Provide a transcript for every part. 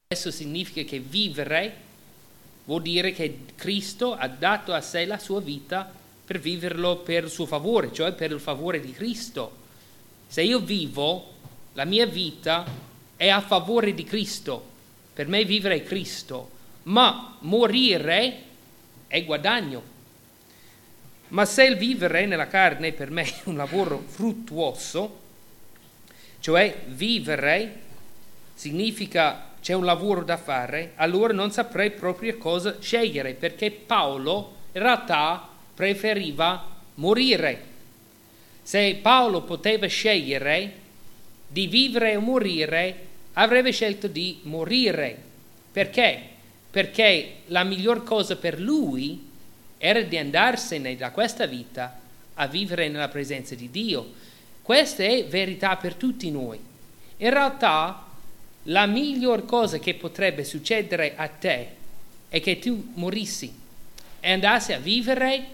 Questo significa che vivere vuol dire che Cristo ha dato a sé la sua vita per viverlo per il suo favore, cioè per il favore di Cristo. Se io vivo, la mia vita è a favore di Cristo. Per me vivere è Cristo, ma morire è guadagno. Ma se il vivere nella carne per me è un lavoro fruttuoso, cioè vivere significa c'è un lavoro da fare, allora non saprei proprio cosa scegliere, perché Paolo in realtà preferiva morire. Se Paolo poteva scegliere di vivere o morire, avrebbe scelto di morire. Perché? Perché la miglior cosa per lui era di andarsene da questa vita a vivere nella presenza di Dio. Questa è verità per tutti noi. In realtà la miglior cosa che potrebbe succedere a te è che tu morissi e andassi a vivere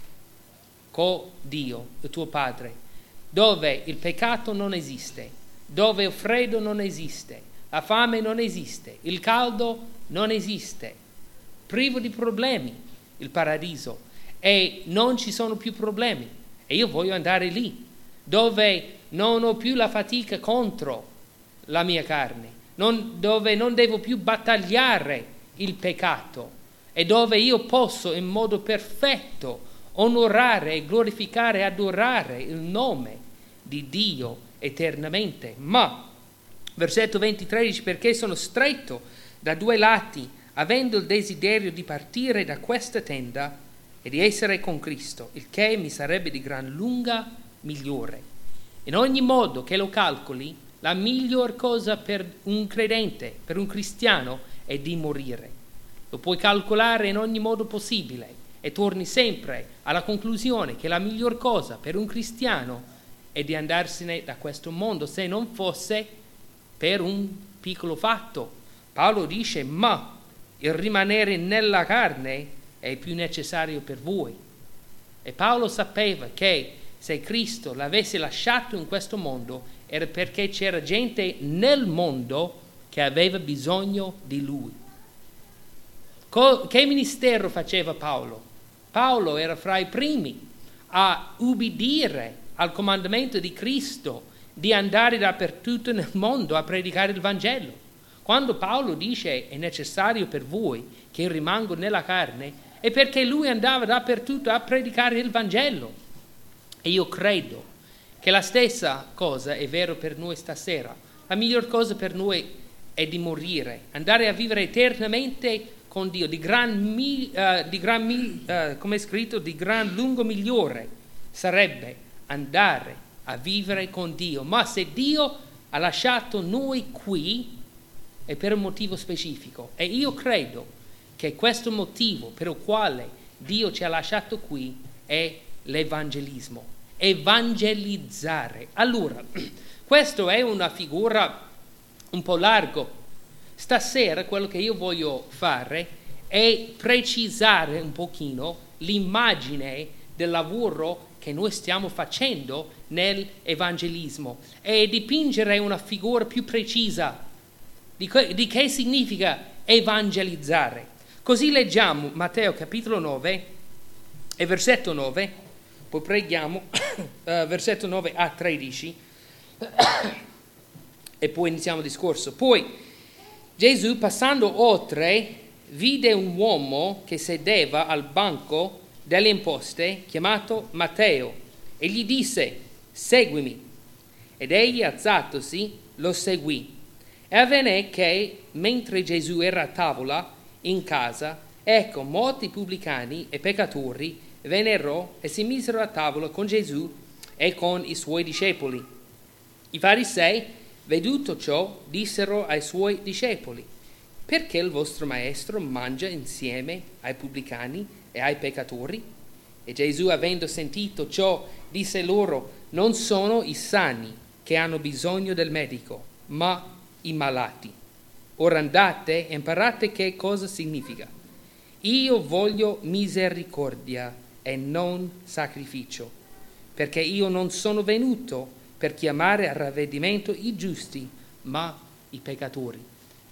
con Dio, il tuo Padre, dove il peccato non esiste, dove il freddo non esiste, la fame non esiste, il caldo non esiste, privo di problemi, il paradiso, e non ci sono più problemi. E io voglio andare lì, dove non ho più la fatica contro la mia carne, dove non devo più battagliare il peccato e dove io posso in modo perfetto onorare, glorificare e adorare il nome di Dio eternamente. Ma, versetto 23 dice, perché sono stretto da due lati, avendo il desiderio di partire da questa tenda e di essere con Cristo, il che mi sarebbe di gran lunga migliore. In ogni modo che lo calcoli, la miglior cosa per un credente, per un cristiano, è di morire. Lo puoi calcolare in ogni modo possibile e torni sempre alla conclusione che la miglior cosa per un cristiano è di andarsene da questo mondo, se non fosse per un piccolo fatto. Paolo dice, ma il rimanere nella carne è più necessario per voi. E Paolo sapeva che se Cristo l'avesse lasciato in questo mondo era perché c'era gente nel mondo che aveva bisogno di lui. Che ministero faceva Paolo? Paolo era fra i primi a ubbidire al comandamento di Cristo di andare dappertutto nel mondo a predicare il Vangelo. Quando Paolo dice è necessario per voi che rimango nella carne, è perché lui andava dappertutto a predicare il Vangelo. E io credo che la stessa cosa è vero per noi stasera. La miglior cosa per noi è di morire, andare a vivere eternamente con Dio, come è scritto, di gran lungo migliore sarebbe andare a vivere con Dio. Ma se Dio ha lasciato noi qui è per un motivo specifico, e io credo che questo motivo per il quale Dio ci ha lasciato qui è l'evangelismo. Evangelizzare. Allora, questa è una figura un po' largo. Stasera quello che io voglio fare è precisare un pochino l'immagine del lavoro che noi stiamo facendo nell'evangelismo e dipingere una figura più precisa di che significa evangelizzare. Così leggiamo Matteo capitolo 9 e versetto 9. Poi preghiamo, versetto 9 a 13, e poi iniziamo il discorso. Poi Gesù, passando oltre, vide un uomo che sedeva al banco delle imposte, chiamato Matteo, e gli disse, seguimi. Ed egli, alzatosi, lo seguì. E avvenne che, mentre Gesù era a tavola in casa, ecco, molti pubblicani e peccatori vennero e si misero a tavola con Gesù e con i suoi discepoli. I farisei, veduto ciò, dissero ai suoi discepoli, perché il vostro maestro mangia insieme ai pubblicani e ai peccatori? E Gesù, avendo sentito ciò, disse loro, non sono i sani che hanno bisogno del medico, ma i malati. Ora andate e imparate che cosa significa. Io voglio misericordia e non sacrificio, perché io non sono venuto per chiamare a ravvedimento i giusti, ma i peccatori.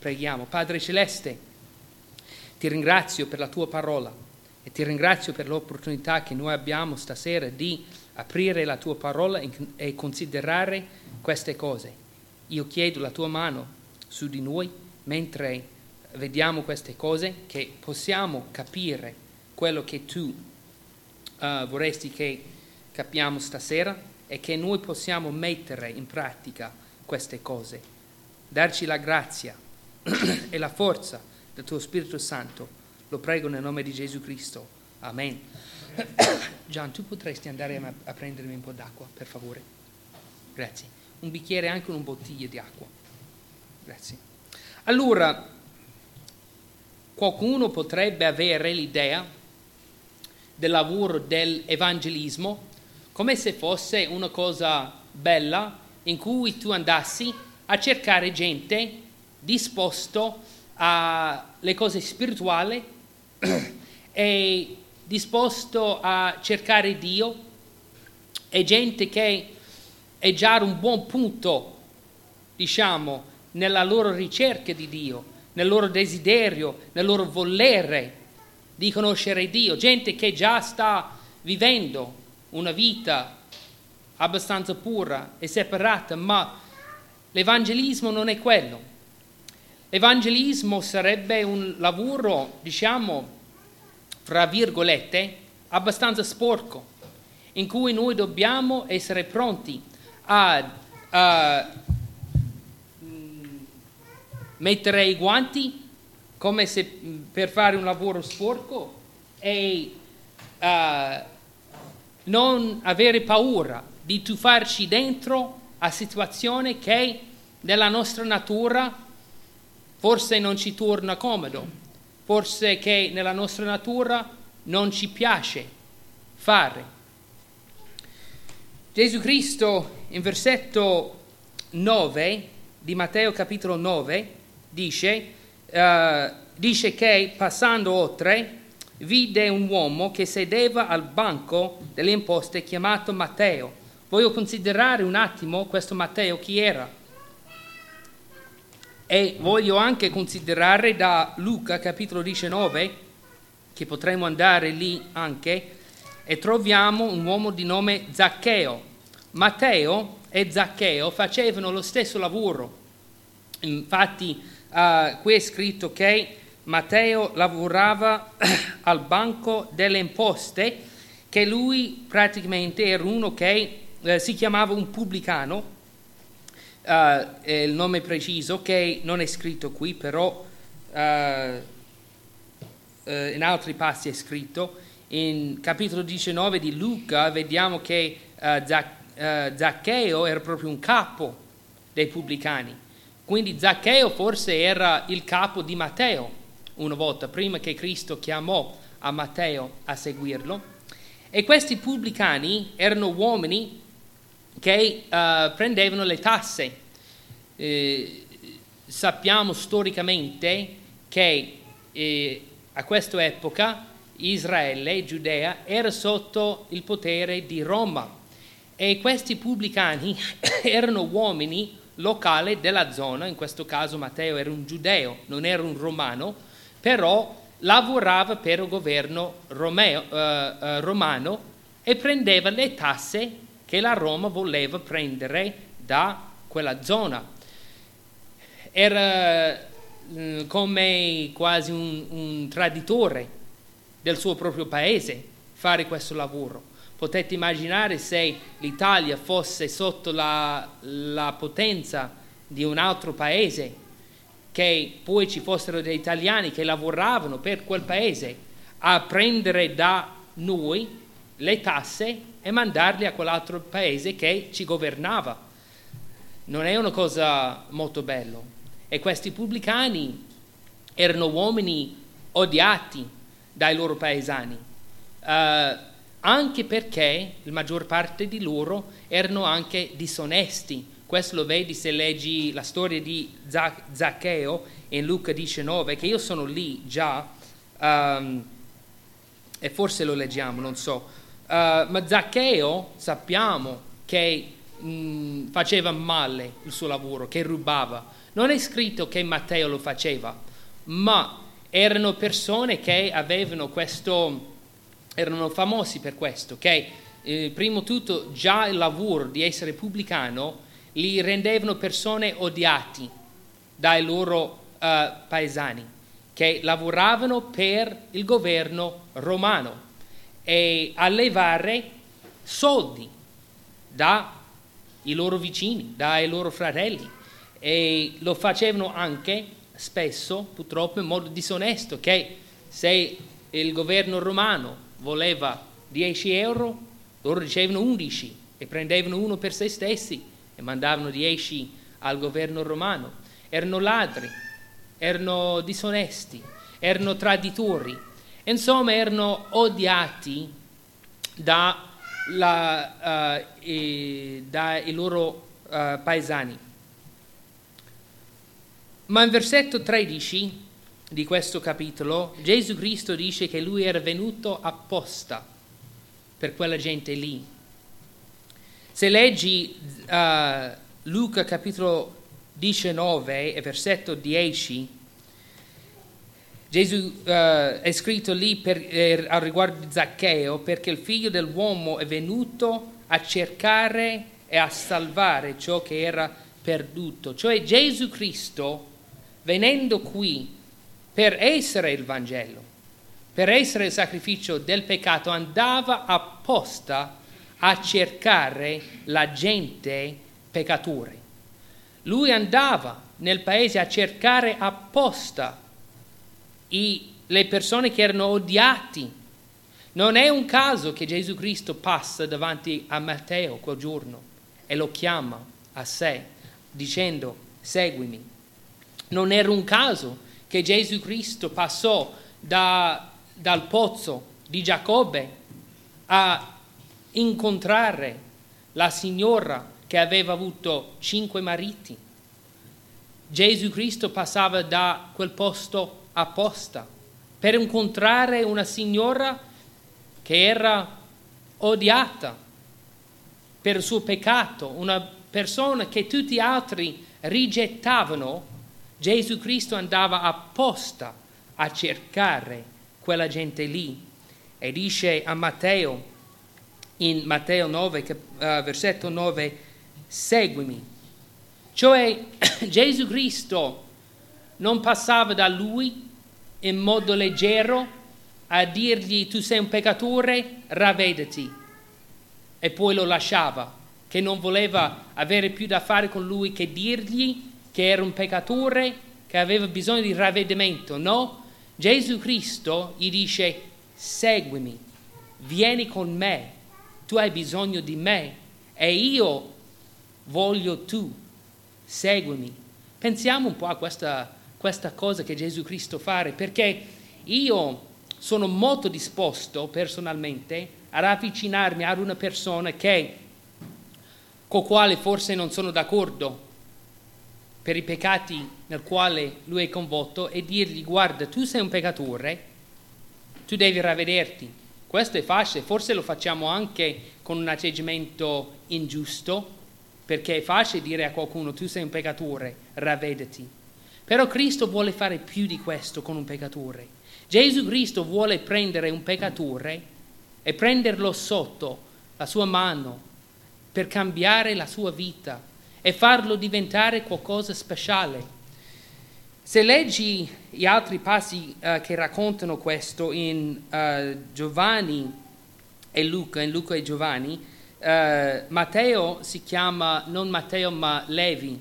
Preghiamo. Padre Celeste, ti ringrazio per la tua parola e ti ringrazio per l'opportunità che noi abbiamo stasera di aprire la tua parola e considerare queste cose. Io chiedo la tua mano su di noi mentre vediamo queste cose, che possiamo capire quello che tu vorresti che capiamo stasera e che noi possiamo mettere in pratica queste cose. Darci la grazia e la forza del tuo Spirito Santo. Lo prego nel nome di Gesù Cristo. Amen. Gian, tu potresti andare a prendermi un po' d'acqua, per favore? Grazie. Un bicchiere e anche una bottiglia di acqua. Grazie. Allora, qualcuno potrebbe avere l'idea del lavoro dell'evangelismo come se fosse una cosa bella in cui tu andassi a cercare gente disposto alle cose spirituali e disposto a cercare Dio, e gente che è già a un buon punto, diciamo, nella loro ricerca di Dio, nel loro desiderio, nel loro volere di conoscere Dio, gente che già sta vivendo una vita abbastanza pura e separata, ma l'evangelismo non è quello. L'evangelismo sarebbe un lavoro, diciamo, fra virgolette, abbastanza sporco, in cui noi dobbiamo essere pronti a mettere i guanti come se per fare un lavoro sporco e non avere paura di tuffarci dentro a situazioni che nella nostra natura forse non ci torna comodo, forse che nella nostra natura non ci piace fare. Gesù Cristo in versetto 9 di Matteo capitolo 9 dice che passando oltre vide un uomo che sedeva al banco delle imposte chiamato Matteo. Voglio considerare un attimo questo Matteo chi era. E voglio anche considerare da Luca capitolo 19, che potremmo andare lì anche, e troviamo un uomo di nome Zaccheo. Matteo e Zaccheo facevano lo stesso lavoro. Infatti qui è scritto che Matteo lavorava al banco delle imposte, che lui praticamente era uno che si chiamava un pubblicano, il nome preciso che non è scritto qui, però in altri passi è scritto. In capitolo 19 di Luca vediamo che Zaccheo era proprio un capo dei pubblicani. Quindi Zaccheo forse era il capo di Matteo una volta, prima che Cristo chiamò a Matteo a seguirlo. E questi pubblicani erano uomini che prendevano le tasse. Sappiamo storicamente che a questa epoca Israele, Giudea, era sotto il potere di Roma, e questi pubblicani erano uomini locali della zona. In questo caso Matteo era un giudeo, non era un romano, però lavorava per il governo romano e prendeva le tasse che la Roma voleva prendere da quella zona. Era come quasi un traditore del suo proprio paese fare questo lavoro. Potete immaginare se l'Italia fosse sotto la potenza di un altro paese, che poi ci fossero degli italiani che lavoravano per quel paese a prendere da noi le tasse e mandarle a quell'altro paese che ci governava. Non è una cosa molto bella. E questi pubblicani erano uomini odiati dai loro paesani, anche perché la maggior parte di loro erano anche disonesti. Questo lo vedi se leggi la storia di Zaccheo in Luca 19, che io sono lì già, e forse lo leggiamo, non so. Ma Zaccheo sappiamo che faceva male il suo lavoro, che rubava. Non è scritto che Matteo lo faceva, ma erano persone che avevano questo, erano famosi per questo, che prima di tutto già il lavoro di essere pubblicano li rendevano persone odiati dai loro paesani, che lavoravano per il governo romano e a levare soldi dai loro vicini, dai loro fratelli, e lo facevano anche spesso, purtroppo, in modo disonesto, che se il governo romano voleva 10 euro, loro ricevevano 11 e prendevano uno per se stessi e mandavano 10 al governo romano. Erano ladri, erano disonesti, erano traditori, insomma erano odiati dai loro paesani. Ma in versetto 13 di questo capitolo Gesù Cristo dice che lui era venuto apposta per quella gente lì. Se leggi Luca capitolo 19 e versetto 10, Gesù è scritto lì al riguardo di Zaccheo, perché il figlio dell'uomo è venuto a cercare e a salvare ciò che era perduto. Cioè Gesù Cristo, venendo qui per essere il Vangelo, per essere il sacrificio del peccato, andava apposta a cercare la gente peccatore. Lui andava nel paese a cercare apposta le persone che erano odiati. Non è un caso che Gesù Cristo passa davanti a Matteo quel giorno e lo chiama a sé dicendo seguimi. Non era un caso che Gesù Cristo passò dal pozzo di Giacobbe a incontrare la signora che aveva avuto 5 mariti. Gesù Cristo passava da quel posto apposta per incontrare una signora che era odiata per il suo peccato, una persona che tutti gli altri rigettavano. Gesù Cristo andava apposta a cercare quella gente lì e dice a Matteo, in Matteo 9, versetto 9, seguimi. Cioè Gesù Cristo non passava da lui in modo leggero a dirgli tu sei un peccatore, ravvediti, e poi lo lasciava, che non voleva avere più da fare con lui che dirgli che era un peccatore, che aveva bisogno di ravvedimento. No, Gesù Cristo gli dice seguimi, vieni con me, tu hai bisogno di me e io voglio tu, seguimi. Pensiamo un po' a questa cosa che Gesù Cristo fa, perché io sono molto disposto personalmente ad avvicinarmi ad una persona con quale forse non sono d'accordo per i peccati nel quale lui è coinvolto e dirgli guarda, tu sei un peccatore, tu devi ravvederti. Questo è facile, forse lo facciamo anche con un atteggiamento ingiusto, perché è facile dire a qualcuno tu sei un peccatore, ravvediti. Però Cristo vuole fare più di questo con un peccatore. Gesù Cristo vuole prendere un peccatore e prenderlo sotto la sua mano per cambiare la sua vita e farlo diventare qualcosa speciale. Se leggi gli altri passi che raccontano questo in Giovanni e Luca, in Luca e Giovanni, Matteo si chiama non Matteo ma Levi,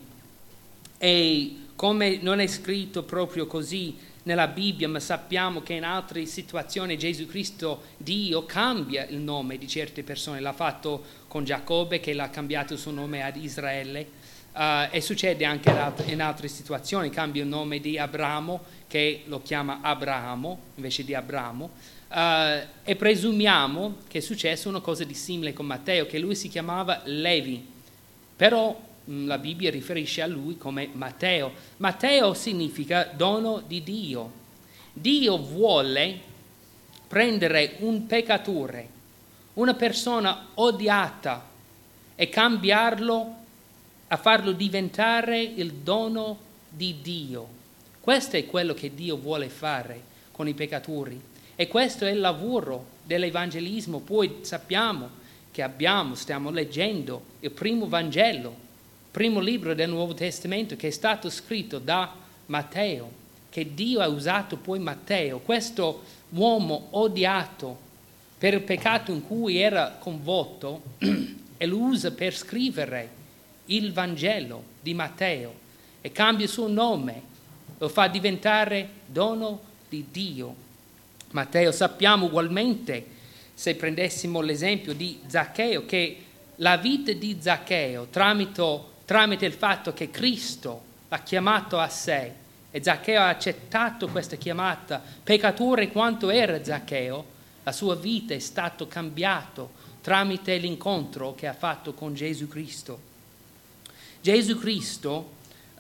e come non è scritto proprio così nella Bibbia, ma sappiamo che in altre situazioni Gesù Cristo, Dio, cambia il nome di certe persone. L'ha fatto con Giacobbe, che l'ha cambiato il suo nome ad Israele, e succede anche in altre situazioni. Cambia il nome di Abramo, che lo chiama Abramo invece di Abramo, e presumiamo che è successo una cosa di simile con Matteo, che lui si chiamava Levi, però la Bibbia riferisce a lui come Matteo. Matteo significa dono di Dio. Dio vuole prendere un peccatore, una persona odiata, e cambiarlo, a farlo diventare il dono di Dio. Questo è quello che Dio vuole fare con i peccatori. E questo è il lavoro dell'evangelismo. Poi sappiamo che stiamo leggendo il primo Vangelo, primo libro del Nuovo Testamento, che è stato scritto da Matteo, che Dio ha usato poi Matteo, questo uomo odiato per il peccato in cui era coinvolto, e lo usa per scrivere il Vangelo di Matteo e cambia il suo nome, lo fa diventare dono di Dio. Matteo, sappiamo ugualmente, se prendessimo l'esempio di Zaccheo, che la vita di Zaccheo tramite il fatto che Cristo l'ha chiamato a sé e Zaccheo ha accettato questa chiamata, peccatore quanto era Zaccheo, la sua vita è stata cambiata tramite l'incontro che ha fatto con Gesù Cristo. Gesù Cristo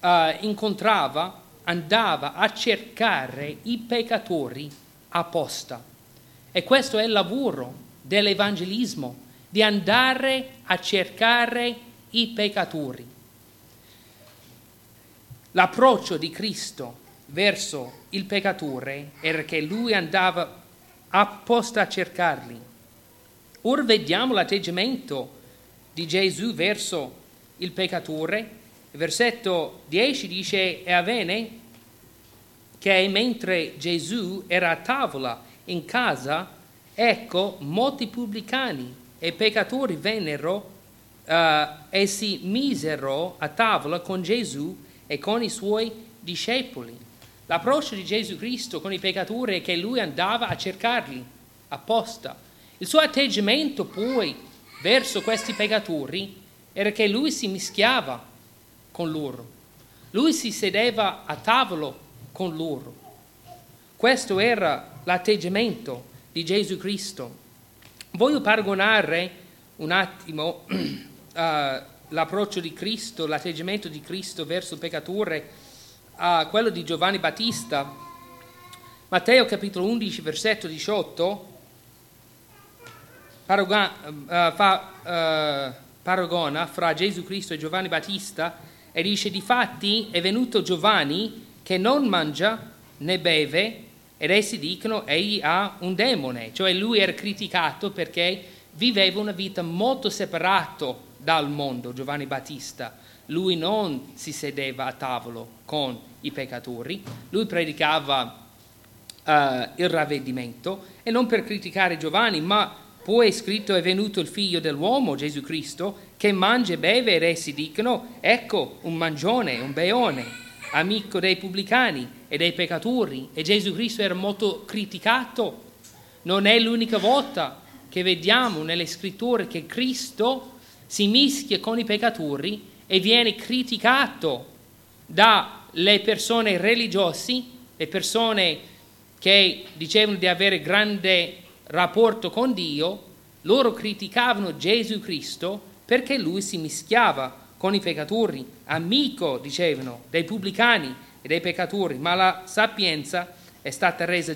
andava a cercare i peccatori apposta. E questo è il lavoro dell'evangelismo, di andare a cercare i peccatori. L'approccio di Cristo verso il peccatore era che lui andava apposta a cercarli. Ora vediamo l'atteggiamento di Gesù verso il peccatore. Il versetto 10 dice: e avvenne che mentre Gesù era a tavola in casa, ecco, molti pubblicani e peccatori vennero e si misero a tavola con Gesù e con i suoi discepoli. L'approccio di Gesù Cristo con i peccatori è che lui andava a cercarli apposta. Il suo atteggiamento poi verso questi peccatori era che lui si mischiava con loro. Lui si sedeva a tavolo con loro. Questo era l'atteggiamento di Gesù Cristo. Voglio paragonare un attimo l'approccio di Cristo, l'atteggiamento di Cristo verso il peccatore a quello di Giovanni Battista. Matteo capitolo 11 versetto 18 paragona fra Gesù Cristo e Giovanni Battista e dice: difatti è venuto Giovanni che non mangia né beve ed essi dicono egli ha un demone, cioè lui era criticato perché viveva una vita molto separata dal mondo. Giovanni Battista, lui non si sedeva a tavolo con i peccatori, lui predicava il ravvedimento, e non per criticare Giovanni, ma poi è scritto: è venuto il figlio dell'uomo, Gesù Cristo, che mangia e beve ed essi dicono ecco un mangione, un beone, amico dei pubblicani e dei peccatori. E Gesù Cristo era molto criticato. Non è l'unica volta che vediamo nelle scritture che Cristo si mischia con i peccatori e viene criticato dalle persone religiose, le persone che dicevano di avere grande rapporto con Dio. Loro criticavano Gesù Cristo perché lui si mischiava con i peccatori, amico, dicevano, dei pubblicani e dei peccatori, ma la sapienza è stata resa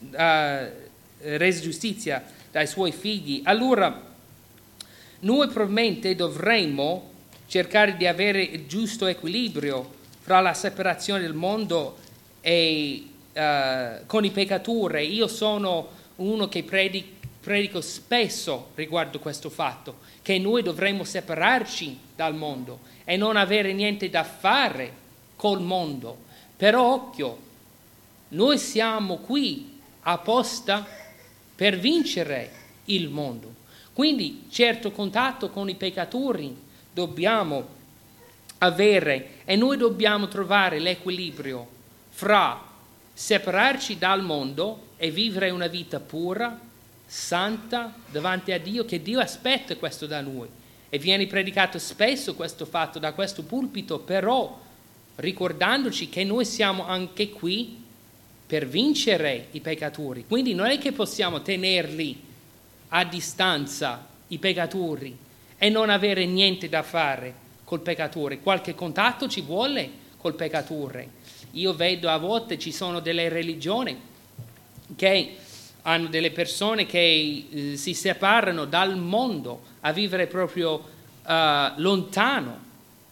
giustizia dai suoi figli. Allora noi probabilmente dovremmo cercare di avere il giusto equilibrio fra la separazione del mondo e con i peccatori. Io sono uno che predico spesso riguardo questo fatto, che noi dovremmo separarci dal mondo e non avere niente da fare col mondo. Però occhio, noi siamo qui apposta per vincere il mondo. Quindi certo contatto con i peccatori dobbiamo avere, e noi dobbiamo trovare l'equilibrio fra separarci dal mondo e vivere una vita pura, santa davanti a Dio, che Dio aspetta questo da noi. E viene predicato spesso questo fatto da questo pulpito, però ricordandoci che noi siamo anche qui per vincere i peccatori. Quindi non è che possiamo tenerli a distanza, i peccatori, e non avere niente da fare col peccatore. Qualche contatto ci vuole col peccatore. Io vedo a volte ci sono delle religioni che hanno delle persone che si separano dal mondo a vivere proprio lontano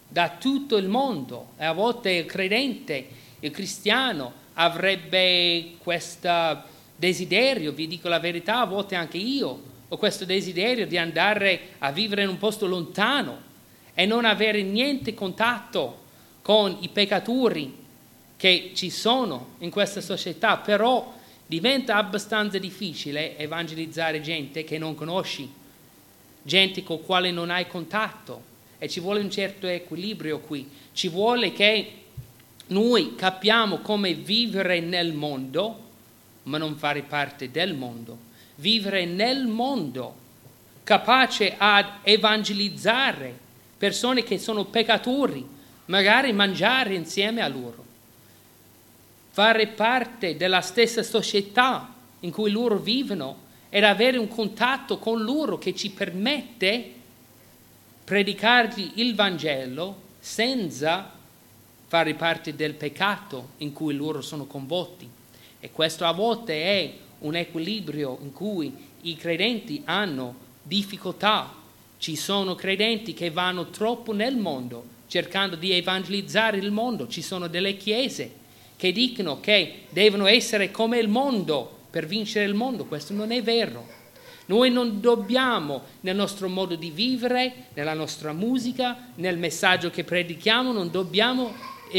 da tutto il mondo, e a volte il credente, il cristiano, avrebbe questo desiderio, vi dico la verità, a volte anche io ho questo desiderio di andare a vivere in un posto lontano e non avere niente contatto con i peccatori che ci sono in questa società, però diventa abbastanza difficile evangelizzare gente che non conosci, gente con la quale non hai contatto, e ci vuole un certo equilibrio qui. Ci vuole che noi capiamo come vivere nel mondo, ma non fare parte del mondo. Vivere nel mondo, capace ad evangelizzare persone che sono peccatori, magari mangiare insieme a loro, fare parte della stessa società in cui loro vivono ed avere un contatto con loro che ci permette predicargli il Vangelo senza fare parte del peccato in cui loro sono coinvolti. E questo a volte è un equilibrio in cui i credenti hanno difficoltà. Ci sono credenti che vanno troppo nel mondo, cercando di evangelizzare il mondo. Ci sono delle chiese che dicono che devono essere come il mondo per vincere il mondo. Questo non è vero. Noi non dobbiamo, nel nostro modo di vivere, nella nostra musica, nel messaggio che predichiamo, non dobbiamo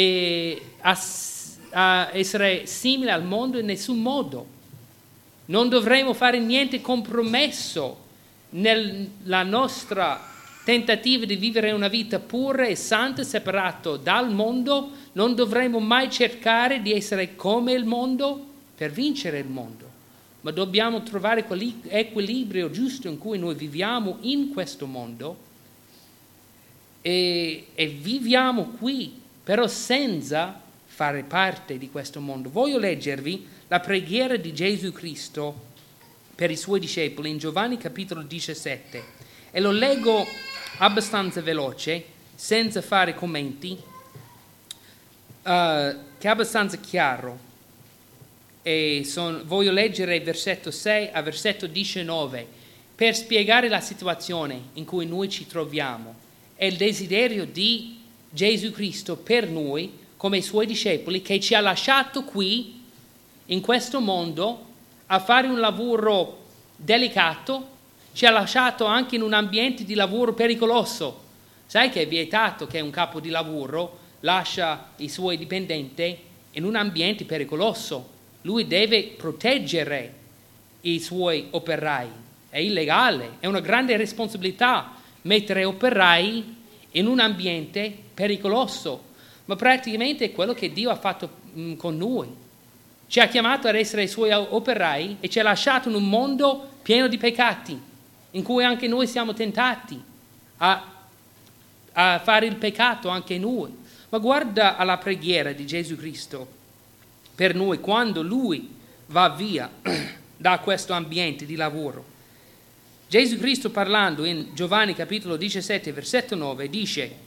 essere simili al mondo in nessun modo. Non dovremo fare niente compromesso nella nostra tentativa di vivere una vita pura e santa, separato dal mondo. Non dovremo mai cercare di essere come il mondo per vincere il mondo, ma dobbiamo trovare quell'equilibrio giusto in cui noi viviamo in questo mondo e viviamo qui, però senza fare parte di questo mondo. Voglio leggervi la preghiera di Gesù Cristo per i suoi discepoli in Giovanni capitolo 17 e lo leggo abbastanza veloce, senza fare commenti, che è abbastanza chiaro. E voglio leggere versetto 6 a versetto 19 per spiegare la situazione in cui noi ci troviamo e il desiderio di Gesù Cristo per noi come i suoi discepoli, che ci ha lasciato qui in questo mondo a fare un lavoro delicato, ci ha lasciato anche in un ambiente di lavoro pericoloso. Sai che è vietato che un capo di lavoro lascia i suoi dipendenti in un ambiente pericoloso. Lui deve proteggere i suoi operai. È illegale, è una grande responsabilità mettere operai in un ambiente pericoloso. Ma praticamente è quello che Dio ha fatto con noi. Ci ha chiamato ad essere i suoi operai e ci ha lasciato in un mondo pieno di peccati, in cui anche noi siamo tentati a fare il peccato anche noi. Ma guarda alla preghiera di Gesù Cristo per noi quando Lui va via da questo ambiente di lavoro. Gesù Cristo, parlando in Giovanni capitolo 17 versetto 9, dice: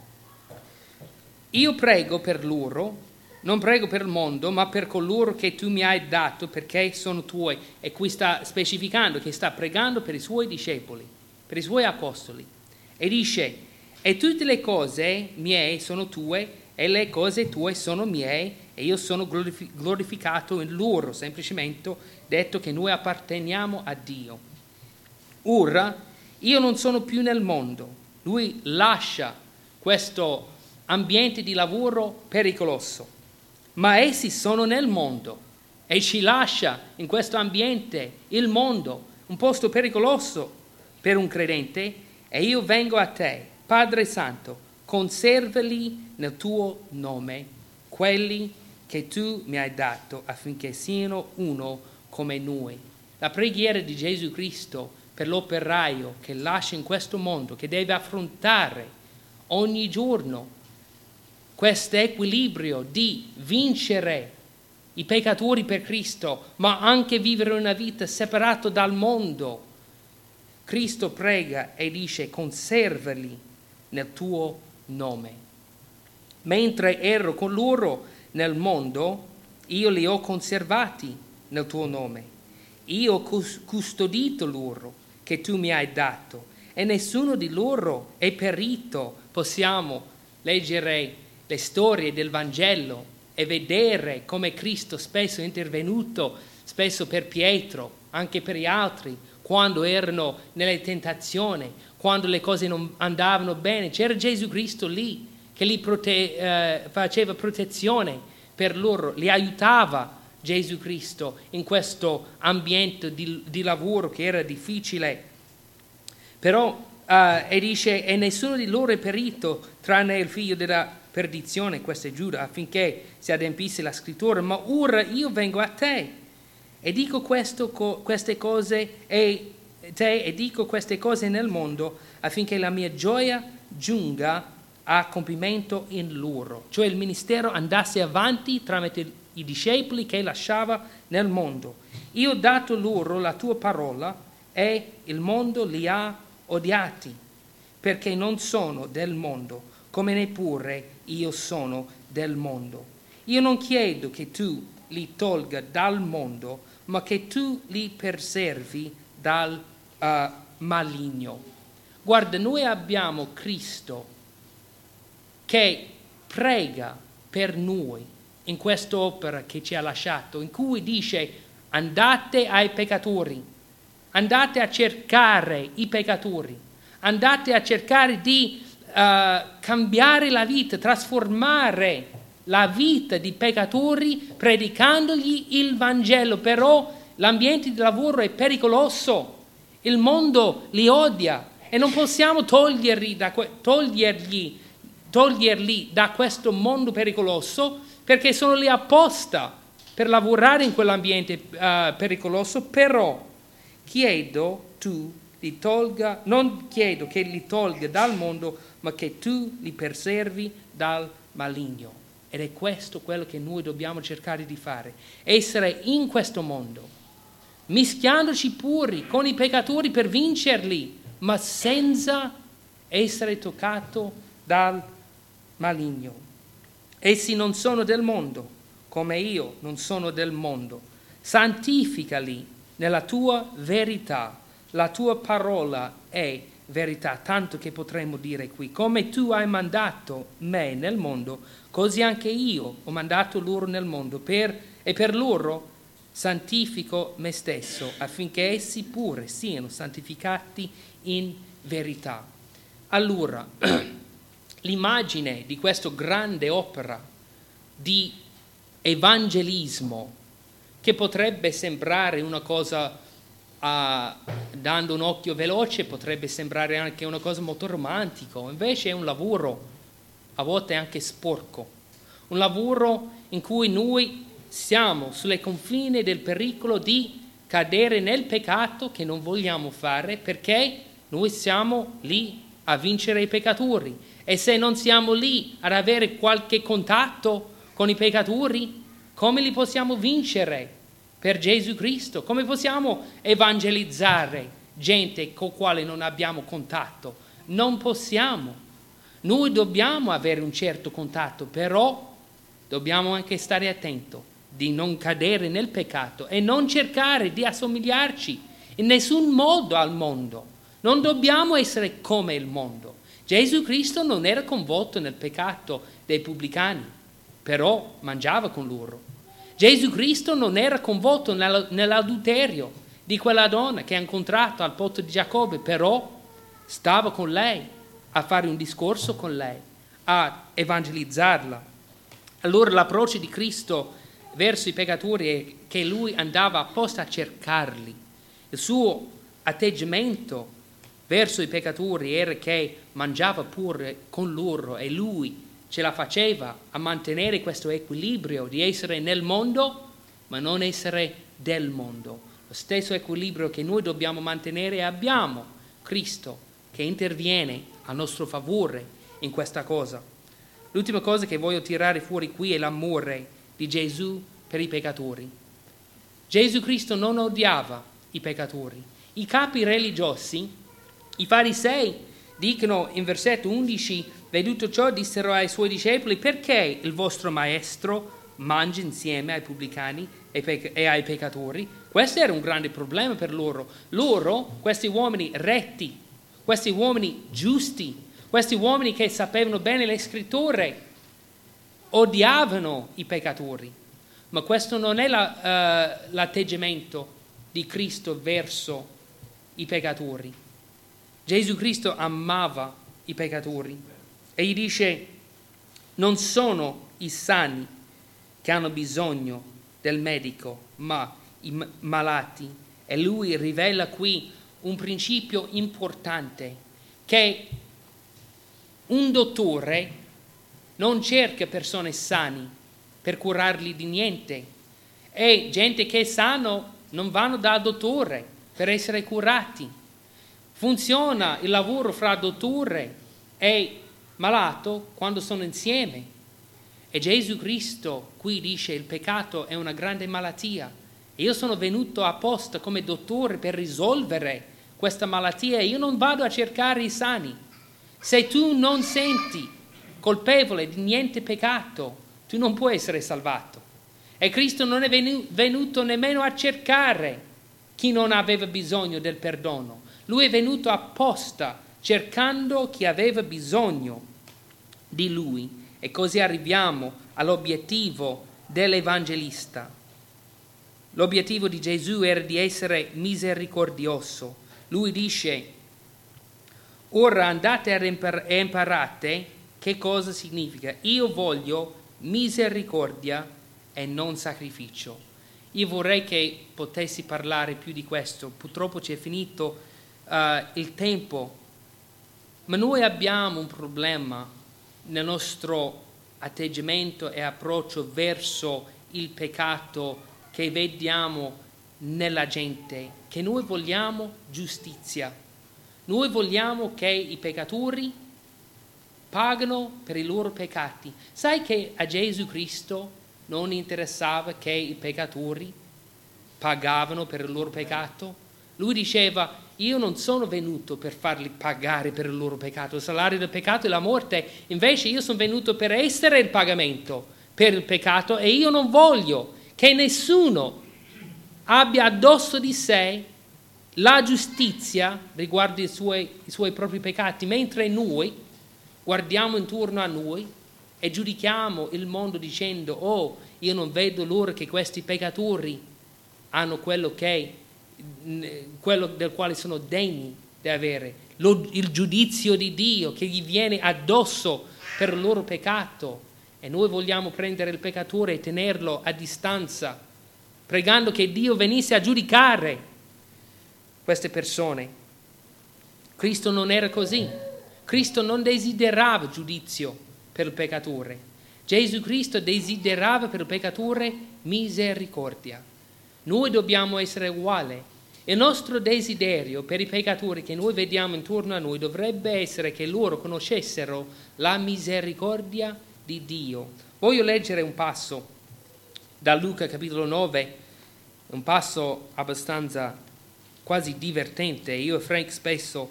io prego per loro, non prego per il mondo, ma per coloro che tu mi hai dato, perché sono tuoi. E qui sta specificando che sta pregando per i suoi discepoli, per i suoi apostoli. E dice: e tutte le cose mie sono tue, e le cose tue sono mie, e io sono glorificato in loro. Semplicemente detto che noi apparteniamo a Dio. Ora io non sono più nel mondo. Lui lascia questo ambiente di lavoro pericoloso, ma essi sono nel mondo e ci lascia in questo ambiente, il mondo, un posto pericoloso per un credente. E io vengo a te, Padre Santo, conservali nel tuo nome, quelli che tu mi hai dato, affinché siano uno come noi. La preghiera di Gesù Cristo per l'operaio che lascia in questo mondo, che deve affrontare ogni giorno questo equilibrio di vincere i peccatori per Cristo, ma anche vivere una vita separata dal mondo. Cristo prega e dice: conservali nel tuo nome. Mentre ero con loro nel mondo, io li ho conservati nel tuo nome. Io ho custodito loro che tu mi hai dato, e nessuno di loro è perito. Possiamo leggere le storie del Vangelo e vedere come Cristo spesso è intervenuto, spesso per Pietro, anche per gli altri, quando erano nelle tentazioni, quando le cose non andavano bene, c'era Gesù Cristo lì che li faceva protezione per loro, li aiutava Gesù Cristo in questo ambiente di lavoro che era difficile. Però e dice, e nessuno di loro è perito tranne il figlio della perdizione, questo è Giuda, affinché si adempisse la scrittura. Ma ora io vengo a te e dico queste cose e dico queste cose nel mondo affinché la mia gioia giunga a compimento in loro, cioè il ministero andasse avanti tramite i discepoli che lasciava nel mondo. Io ho dato loro la tua parola e il mondo li ha odiati, perché non sono del mondo, come neppure io sono del mondo. Io non chiedo che tu li tolga dal mondo, ma che tu li preservi dal maligno. Guarda, noi abbiamo Cristo che prega per noi in quest'opera che ci ha lasciato, in cui dice: andate ai peccatori, andate a cercare i peccatori, andate a cercare di cambiare la vita, trasformare la vita di peccatori predicandogli il Vangelo. Però l'ambiente di lavoro è pericoloso, il mondo li odia e non possiamo toglierli da questo mondo pericoloso, perché sono lì apposta per lavorare in quell'ambiente pericoloso. Però non chiedo che li tolga dal mondo, ma che tu li preservi dal maligno. Ed è questo quello che noi dobbiamo cercare di fare: essere in questo mondo, mischiandoci puri con i peccatori per vincerli, ma senza essere toccato dal maligno. Essi non sono del mondo, come io non sono del mondo. Santificali nella tua verità. La tua parola è verità, tanto che potremmo dire qui: come tu hai mandato me nel mondo, così anche io ho mandato loro nel mondo, e per loro santifico me stesso, affinché essi pure siano santificati in verità. Allora, l'immagine di questa grande opera di evangelismo, che potrebbe sembrare una cosa, dando un occhio veloce, potrebbe sembrare anche una cosa molto romantica, invece è un lavoro a volte anche sporco, un lavoro in cui noi siamo sulle confini del pericolo di cadere nel peccato che non vogliamo fare, perché noi siamo lì a vincere i peccatori. E se non siamo lì ad avere qualche contatto con i peccatori, come li possiamo vincere per Gesù Cristo? Come possiamo evangelizzare gente con la quale non abbiamo contatto? Non possiamo. Noi dobbiamo avere un certo contatto, però dobbiamo anche stare attenti di non cadere nel peccato e non cercare di assomigliarci in nessun modo al mondo. Non dobbiamo essere come il mondo. Gesù Cristo non era coinvolto nel peccato dei pubblicani, però mangiava con loro. Gesù Cristo non era coinvolto nell'adulterio di quella donna che ha incontrato al pozzo di Giacobbe, però stava con lei a fare un discorso con lei, a evangelizzarla. Allora l'approccio di Cristo verso i peccatori è che lui andava apposta a cercarli. Il suo atteggiamento verso i peccatori era che mangiava pure con loro, e lui ce la faceva a mantenere questo equilibrio di essere nel mondo ma non essere del mondo. Lo stesso equilibrio che noi dobbiamo mantenere, e abbiamo Cristo che interviene a nostro favore in questa cosa. L'ultima cosa che voglio tirare fuori qui è l'amore di Gesù per i peccatori. Gesù Cristo non odiava i peccatori. I capi religiosi, i farisei, dicono in versetto 11: veduto ciò dissero ai suoi discepoli: perché il vostro maestro mangia insieme ai pubblicani e ai peccatori? Questo era un grande problema per loro. Questi uomini retti, questi uomini giusti, Questi uomini che sapevano bene le scritture odiavano i peccatori, ma questo non è l'atteggiamento di Cristo verso i peccatori. Gesù Cristo amava i peccatori e gli dice: non sono i sani che hanno bisogno del medico, ma i malati. E lui rivela qui un principio importante, che un dottore non cerca persone sane per curarli di niente, e gente che è sano non vanno dal dottore per essere curati. Funziona il lavoro fra dottore e malato quando sono insieme. E Gesù Cristo qui dice: il peccato è una grande malattia. Io sono venuto apposta come dottore per risolvere questa malattia. Io non vado a cercare i sani. Se tu non senti colpevole di niente peccato, tu non puoi essere salvato. E Cristo non è venuto nemmeno a cercare chi non aveva bisogno del perdono. Lui è venuto apposta cercando chi aveva bisogno di lui. E così arriviamo all'obiettivo dell'evangelista. L'obiettivo di Gesù era di essere misericordioso. Lui dice: ora andate e imparate che cosa significa: io voglio misericordia e non sacrificio. Io vorrei che potessi parlare più di questo, purtroppo ci è finito il tempo, ma noi abbiamo un problema nel nostro atteggiamento e approccio verso il peccato che vediamo nella gente, che noi vogliamo giustizia. Noi vogliamo che i peccatori pagano per i loro peccati. Sai che a Gesù Cristo non interessava che i peccatori pagavano per il loro peccato? Lui diceva: io non sono venuto per farli pagare per il loro peccato. Il salario del peccato è la morte. Invece io sono venuto per essere il pagamento per il peccato, e io non voglio che nessuno abbia addosso di sé la giustizia riguardo i suoi propri peccati, mentre noi guardiamo intorno a noi e giudichiamo il mondo dicendo: oh, io non vedo l'ora che questi peccatori hanno quello del quale sono degni di avere, il giudizio di Dio che gli viene addosso per il loro peccato. E noi vogliamo prendere il peccatore e tenerlo a distanza, pregando che Dio venisse a giudicare queste persone. Cristo non era così. Cristo non desiderava giudizio per il peccatore. Gesù Cristo desiderava per il peccatore misericordia. Noi dobbiamo essere uguali. Il nostro desiderio per i peccatori che noi vediamo intorno a noi dovrebbe essere che loro conoscessero la misericordia di Dio. Voglio leggere un passo da Luca capitolo 9, un passo abbastanza quasi divertente. Io e Frank spesso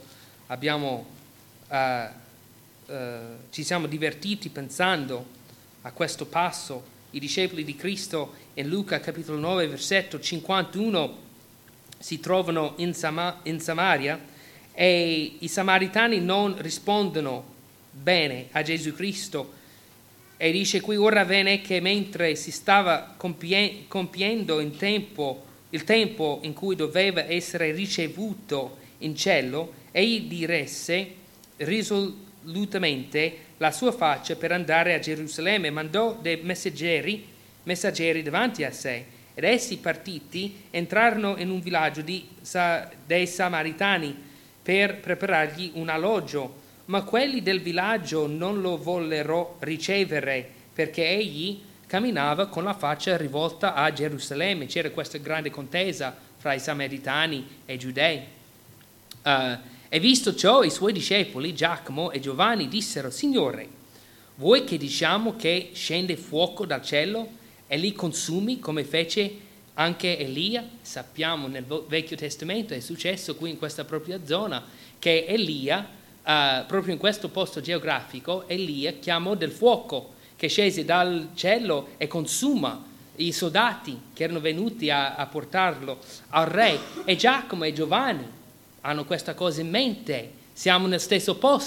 ci siamo divertiti pensando a questo passo. I discepoli di Cristo in Luca capitolo 9 versetto 51 si trovano in Samaria, e i samaritani non rispondono bene a Gesù Cristo, e dice qui: ora avvenne che mentre si stava compiendo il tempo in cui doveva essere ricevuto in cielo, egli diresse risolutamente la sua faccia per andare a Gerusalemme, mandò dei messaggeri davanti a sé, ed essi partiti entrarono in un villaggio dei Samaritani per preparargli un alloggio, ma quelli del villaggio non lo vollero ricevere, perché egli camminava con la faccia rivolta a Gerusalemme. C'era questa grande contesa fra i Samaritani e i Giudei. E visto ciò, i suoi discepoli, Giacomo e Giovanni, dissero: Signore, vuoi che diciamo che scende fuoco dal cielo e li consumi come fece anche Elia? Sappiamo nel Vecchio Testamento, è successo qui in questa propria zona, che Elia, proprio in questo posto geografico, Elia chiamò del fuoco che scese dal cielo e consuma i soldati che erano venuti a portarlo al re. E Giacomo e Giovanni hanno questa cosa in mente. Siamo nel stesso posto,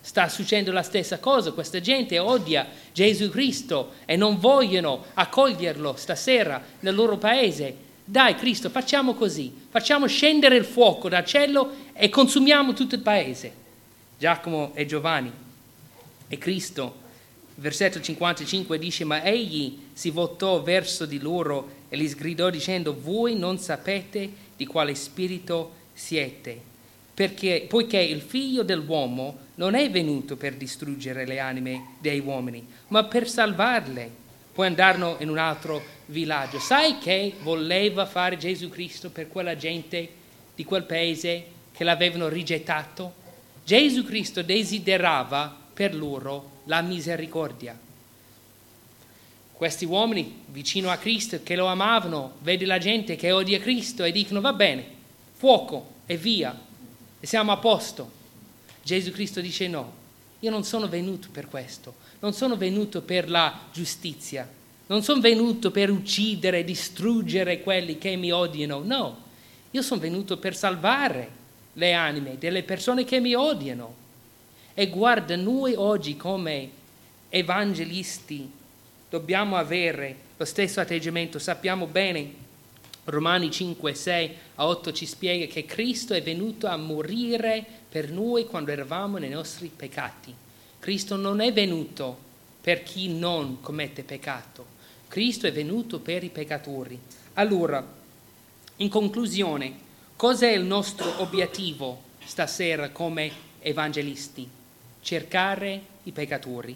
sta succedendo la stessa cosa. Questa gente odia Gesù Cristo e non vogliono accoglierlo stasera nel loro paese. Dai Cristo, facciamo così, facciamo scendere il fuoco dal cielo e consumiamo tutto il paese. Giacomo e Giovanni. E Cristo, versetto 55 dice: ma egli si voltò verso di loro e gli sgridò dicendo: voi non sapete di quale spirito siete, poiché il figlio dell'uomo non è venuto per distruggere le anime degli uomini, ma per salvarle. Poi andarono in un altro villaggio. Sai che voleva fare Gesù Cristo per quella gente di quel paese che l'avevano rigettato? Gesù Cristo desiderava per loro la misericordia. Questi uomini vicino a Cristo che lo amavano, vede la gente che odia Cristo e dicono: va bene, fuoco e via, e siamo a posto. Gesù Cristo dice: no, io non sono venuto per questo, non sono venuto per la giustizia, non sono venuto per uccidere e distruggere quelli che mi odiano, no, io sono venuto per salvare le anime delle persone che mi odiano. E guarda, noi oggi come evangelisti dobbiamo avere lo stesso atteggiamento. Sappiamo bene, Romani 5, 6 a 8 ci spiega che Cristo è venuto a morire per noi quando eravamo nei nostri peccati. Cristo non è venuto per chi non commette peccato. Cristo è venuto per i peccatori. Allora, in conclusione, cos'è il nostro obiettivo stasera come evangelisti? Cercare i peccatori.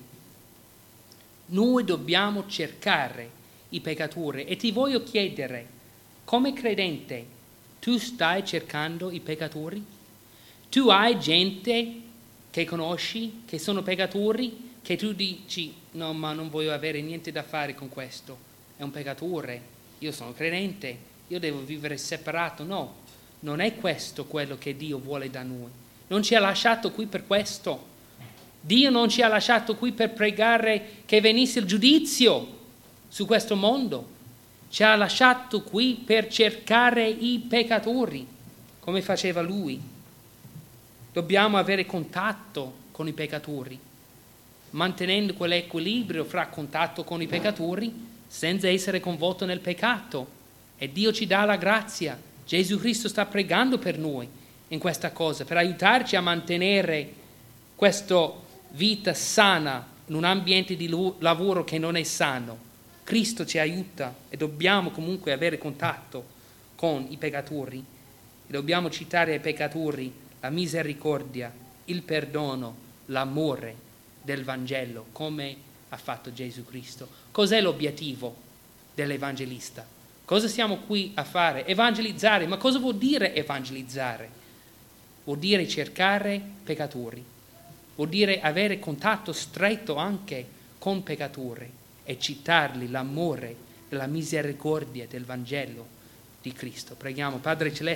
Noi dobbiamo cercare i peccatori e ti voglio chiedere, come credente, tu stai cercando i peccatori? Tu hai gente che conosci, che sono peccatori, che tu dici: no, ma non voglio avere niente da fare con questo, è un peccatore, io sono credente, io devo vivere separato. No, non è questo quello che Dio vuole da noi. Non ci ha lasciato qui per questo. Dio non ci ha lasciato qui per pregare che venisse il giudizio su questo mondo. Ci ha lasciato qui per cercare i peccatori, come faceva Lui. Dobbiamo avere contatto con i peccatori, mantenendo quell'equilibrio fra contatto con i peccatori senza essere coinvolto nel peccato. E Dio ci dà la grazia. Gesù Cristo sta pregando per noi in questa cosa, per aiutarci a mantenere questa vita sana in un ambiente di lavoro che non è sano. Cristo ci aiuta e dobbiamo comunque avere contatto con i peccatori. E dobbiamo citare ai peccatori la misericordia, il perdono, l'amore del Vangelo, come ha fatto Gesù Cristo. Cos'è l'obiettivo dell'evangelista? Cosa siamo qui a fare? Evangelizzare. Ma cosa vuol dire evangelizzare? Vuol dire cercare peccatori. Vuol dire avere contatto stretto anche con peccatori e citarli l'amore, la misericordia del Vangelo di Cristo. Preghiamo. Padre Celeste,